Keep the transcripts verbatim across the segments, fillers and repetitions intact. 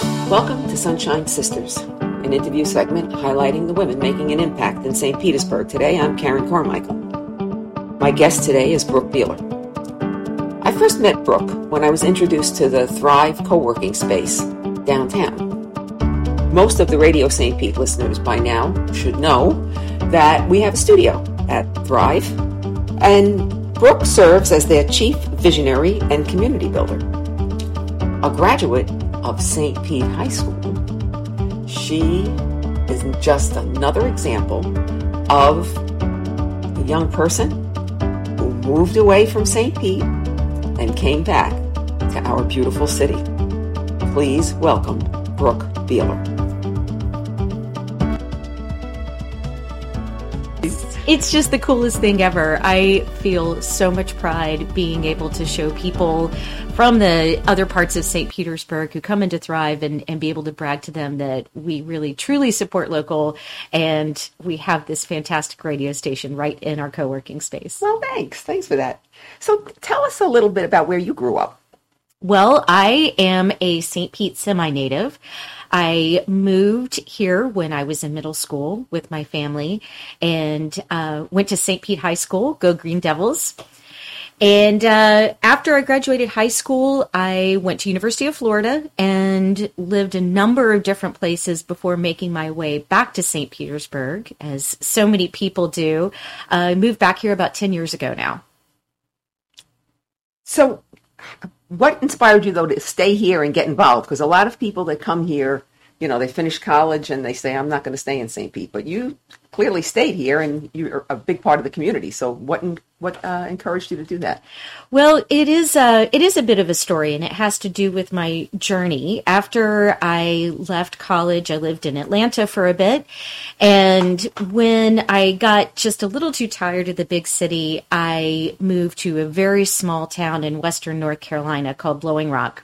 Welcome to Sunshine Sisters, an interview segment highlighting the women making an impact in Saint Petersburg. Today, I'm Karen Carmichael. My guest today is Brooke Beeler. I first met Brooke when I was introduced to the Thrive co-working space downtown. Most of the Radio Saint Pete listeners by now should know that we have a studio at Thrive, and Brooke serves as their chief visionary and community builder. A graduate of Saint Pete High School, she is just another example of a young person who moved away from Saint Pete and came back to our beautiful city. Please welcome Brooke Beeler. It's just the coolest thing ever. I feel so much pride being able to show people from the other parts of Saint Petersburg who come into Thrive and, and be able to brag to them that we really truly support local, and we have this fantastic radio station right in our co-working space. Well, thanks. Thanks for that. So tell us a little bit about where you grew up. Well, I am a Saint Pete semi-native. I moved here when I was in middle school with my family and uh, went to Saint Pete High School, go Green Devils. And uh, after I graduated high school, I went to University of Florida and lived a number of different places before making my way back to Saint Petersburg, as so many people do. Uh, I moved back here about ten years ago now. So what inspired you, though, to stay here and get involved? Because a lot of people that come here, you know, they finish college and they say, I'm not going to stay in Saint Pete. But you clearly stayed here and you're a big part of the community. So what what uh, encouraged you to do that? Well, it is, a, it is a bit of a story, and it has to do with my journey. After I left college, I lived in Atlanta for a bit. And when I got just a little too tired of the big city, I moved to a very small town in western North Carolina called Blowing Rock.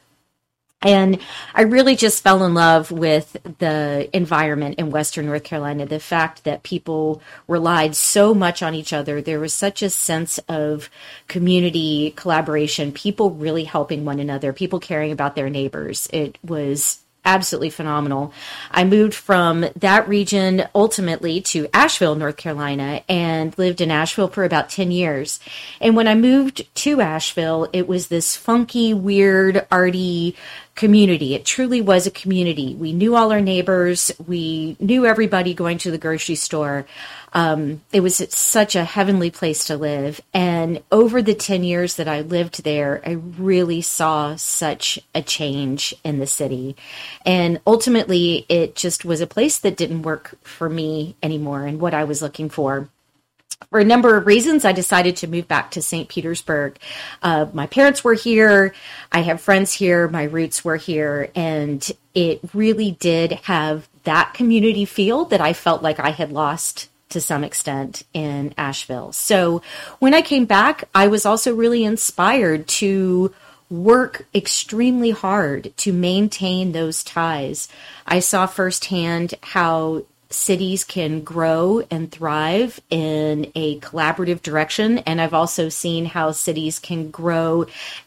And I really just fell in love with the environment in Western North Carolina, the fact that people relied so much on each other. There was such a sense of community collaboration, people really helping one another, people caring about their neighbors. It was absolutely phenomenal. I moved from that region ultimately to Asheville, North Carolina, and lived in Asheville for about ten years. And when I moved to Asheville, it was this funky, weird, arty community. It truly was a community. We knew all our neighbors. We knew everybody going to the grocery store. Um, it was such a heavenly place to live. And over the ten years that I lived there, I really saw such a change in the city. And ultimately, it just was a place that didn't work for me anymore and what I was looking for. For a number of reasons, I decided to move back to Saint Petersburg. Uh, my parents were here. I have friends here. My roots were here. And it really did have that community feel that I felt like I had lost to some extent in Asheville. So when I came back, I was also really inspired to work extremely hard to maintain those ties. I saw firsthand how cities can grow and thrive in a collaborative direction. And I've also seen how cities can grow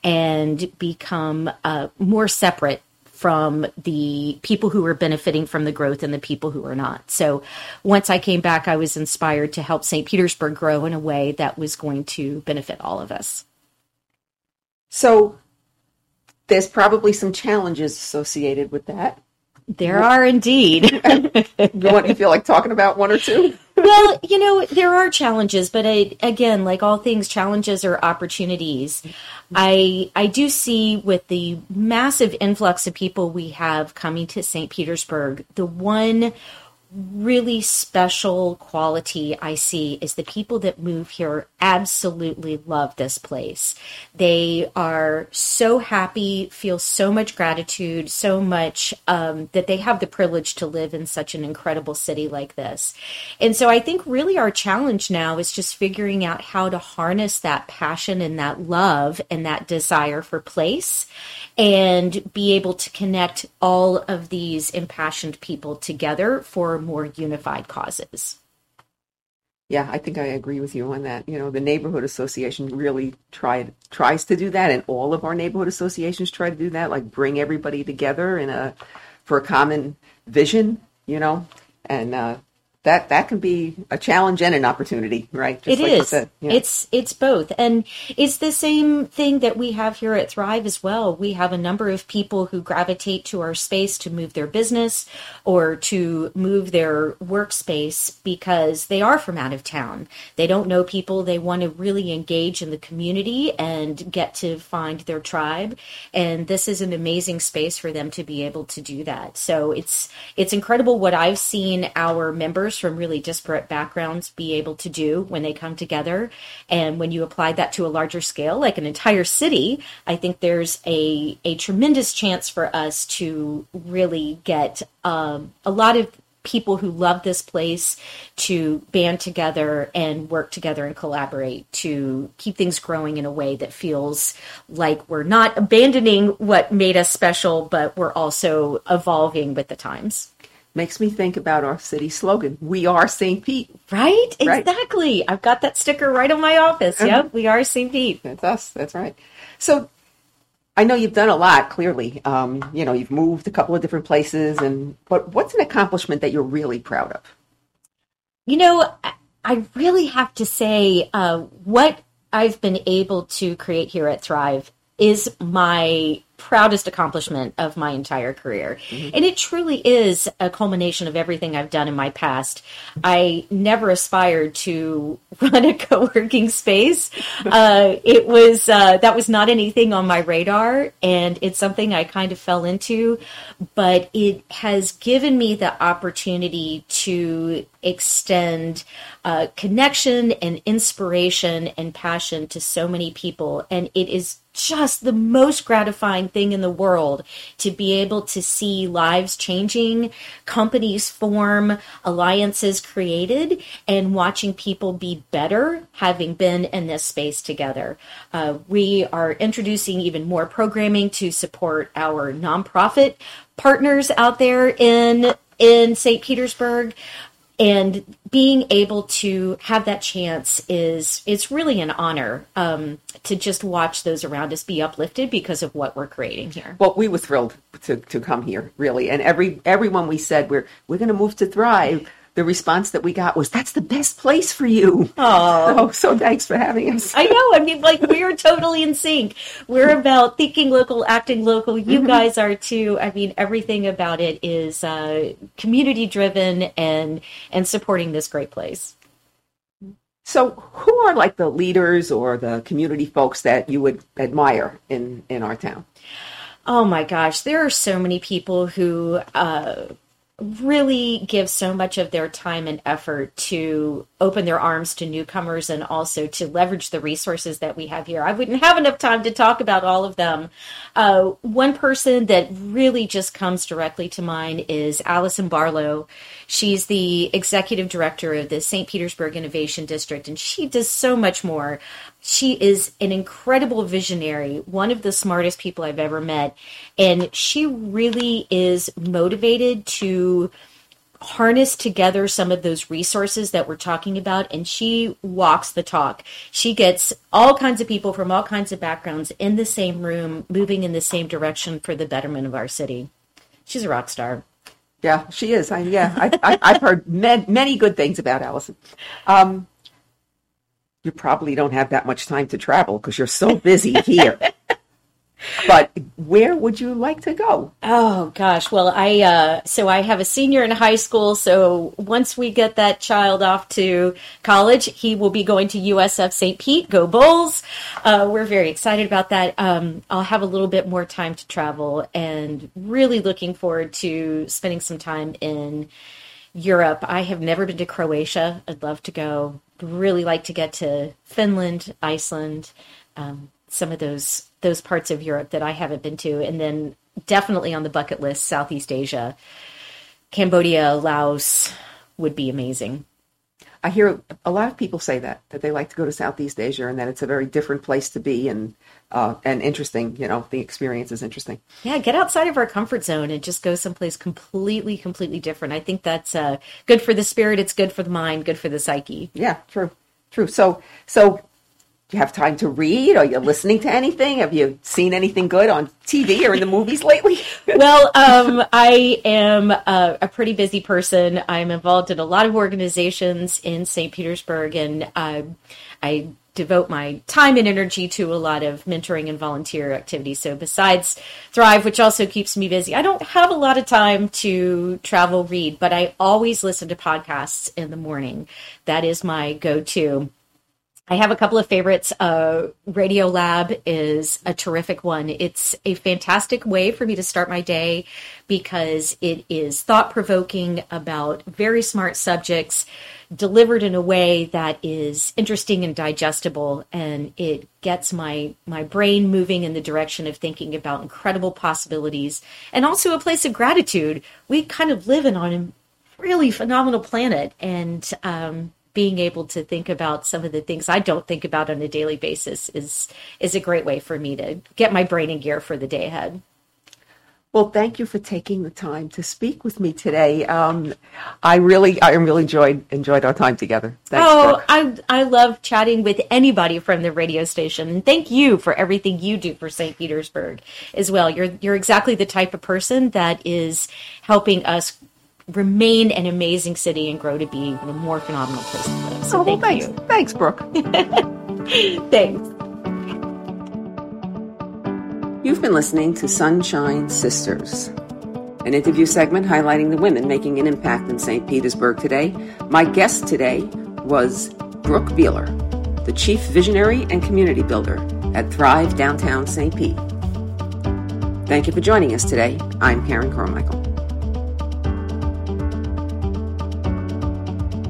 and become uh, more separate from the people who are benefiting from the growth and the people who are not. So once I came back, I was inspired to help Saint Petersburg grow in a way that was going to benefit all of us. So there's probably some challenges associated with that. There are indeed. You want you feel like talking about one or two? Well, you know, there are challenges, but I, again, like all things, challenges are opportunities. I I do see with the massive influx of people we have coming to Saint Petersburg, the one really special quality I see is the people that move here absolutely love this place. They are so happy, feel so much gratitude, so much um, that they have the privilege to live in such an incredible city like this. And so I think really our challenge now is just figuring out how to harness that passion and that love and that desire for place and be able to connect all of these impassioned people together for more unified causes. Yeah, I think I agree with you on that. You know, the neighborhood association really tried tries to do that, and all of our neighborhood associations try to do that, like bring everybody together in a for a common vision, you know, and uh, that that can be a challenge and an opportunity, right? Just it like is. You said. Yeah. It's it's both, and it's the same thing that we have here at Thrive as well. We have a number of people who gravitate to our space to move their business or to move their workspace because they are from out of town. They don't know people. They want to really engage in the community and get to find their tribe. And this is an amazing space for them to be able to do that. So it's it's incredible what I've seen our members from really disparate backgrounds be able to do when they come together. And when you apply that to a larger scale, like an entire city, I think there's a, a tremendous chance for us to really get um, a lot of people who love this place to band together and work together and collaborate to keep things growing in a way that feels like we're not abandoning what made us special, but we're also evolving with the times. Makes me think about our city slogan, "We are Saint Pete." Right? Exactly. Right. I've got that sticker right on my office. Uh-huh. Yep, we are Saint Pete. That's us. That's right. So I know you've done a lot, clearly. Um, you know, you've moved a couple of different places, and but what's an accomplishment that you're really proud of? You know, I really have to say uh, what I've been able to create here at Thrive is my proudest accomplishment of my entire career. Mm-hmm. And it truly is a culmination of everything I've done in my past. I never aspired to run a co-working space. Uh, it was, uh, that was not anything on my radar, and it's something I kind of fell into, but it has given me the opportunity to extend uh, connection and inspiration and passion to so many people. And it is just the most gratifying thing in the world to be able to see lives changing, companies form, alliances created, and watching people be better having been in this space together. Uh, we are introducing even more programming to support our nonprofit partners out there in in Saint Petersburg. And being able to have that chance is, it's really an honor um, to just watch those around us be uplifted because of what we're creating here. Well, we were thrilled to, to come here, really. And every everyone we said, we're we're going to move to Thrive, the response that we got was, that's the best place for you. Oh, so, so thanks for having us. I know. I mean, like, we're totally in sync. We're about thinking local, acting local. You mm-hmm. guys are too. I mean, everything about it is uh, community driven and and supporting this great place. So who are like the leaders or the community folks that you would admire in, in our town? Oh my gosh, there are so many people who uh, really give so much of their time and effort to open their arms to newcomers and also to leverage the resources that we have here. I wouldn't have enough time to talk about all of them. Uh, one person that really just comes directly to mind is Allison Barlow. She's the executive director of the Saint Petersburg Innovation District, and she does so much more. She is an incredible visionary, one of the smartest people I've ever met, and she really is motivated to harness together some of those resources that we're talking about, and she walks the talk. She gets all kinds of people from all kinds of backgrounds in the same room, moving in the same direction for the betterment of our city. She's a rock star. Yeah, she is. I, yeah, I, I, I've heard many, many good things about Allison. Um, you probably don't have that much time to travel because you're so busy here. But where would you like to go? Oh, gosh. Well, I uh, so I have a senior in high school. So once we get that child off to college, he will be going to U S F Saint Pete. Go Bulls. Uh, we're very excited about that. Um, I'll have a little bit more time to travel and really looking forward to spending some time in Europe. I have never been to Croatia. I'd love to go. Really like to get to Finland, Iceland, um, some of those those parts of Europe that I haven't been to. And then definitely on the bucket list, Southeast Asia. Cambodia, Laos would be amazing. I hear a lot of people say that, that they like to go to Southeast Asia and that it's a very different place to be and uh, and interesting. You know, the experience is interesting. Yeah, get outside of our comfort zone and just go someplace completely, completely different. I think that's uh, good for the spirit. It's good for the mind, good for the psyche. Yeah, true, true. So, so you have time to read? Are you listening to anything? Have you seen anything good on T V or in the movies lately? Well, um, I am a, a pretty busy person. I'm involved in a lot of organizations in Saint Petersburg, and uh, I devote my time and energy to a lot of mentoring and volunteer activities. So besides Thrive, which also keeps me busy, I don't have a lot of time to travel read, but I always listen to podcasts in the morning. That is my go-to. I have a couple of favorites. Uh, Radiolab is a terrific one. It's a fantastic way for me to start my day because it is thought-provoking about very smart subjects delivered in a way that is interesting and digestible, and it gets my, my brain moving in the direction of thinking about incredible possibilities and also a place of gratitude. We kind of live in on a really phenomenal planet, and um, being able to think about some of the things I don't think about on a daily basis is is a great way for me to get my brain in gear for the day ahead. Well, thank you for taking the time to speak with me today. Um, I really, I really enjoyed enjoyed our time together. Thanks, oh, Brooke. I I love chatting with anybody from the radio station, and thank you for everything you do for Saint Petersburg as well. You're you're exactly the type of person that is helping us remain an amazing city and grow to be a more phenomenal place to live. So oh, well, thank thanks. you. Thanks, Brooke. Thanks. You've been listening to Sunshine Sisters, an interview segment highlighting the women making an impact in Saint Petersburg today. My guest today was Brooke Beeler, the Chief Visionary and Community Builder at Thrive Downtown Saint Pete. Thank you for joining us today. I'm Karen Carmichael.